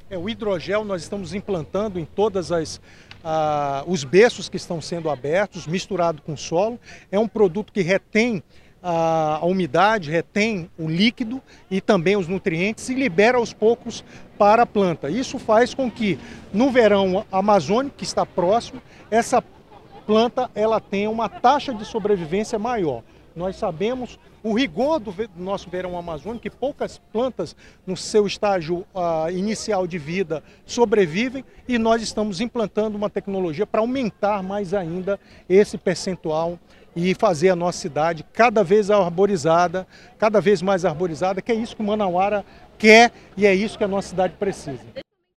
O hidrogel nós estamos implantando em todas os berços que estão sendo abertos, misturado com solo. É um produto que retém a umidade, retém o líquido e também os nutrientes e libera aos poucos para a planta. Isso faz com que no verão amazônico, que está próximo, essa planta ela tenha uma taxa de sobrevivência maior. Nós sabemos o rigor do nosso verão amazônico, que poucas plantas no seu estágio inicial de vida sobrevivem, e nós estamos implantando uma tecnologia para aumentar mais ainda esse percentual e fazer a nossa cidade cada vez arborizada, cada vez mais arborizada, que é isso que o Manauara quer e é isso que a nossa cidade precisa.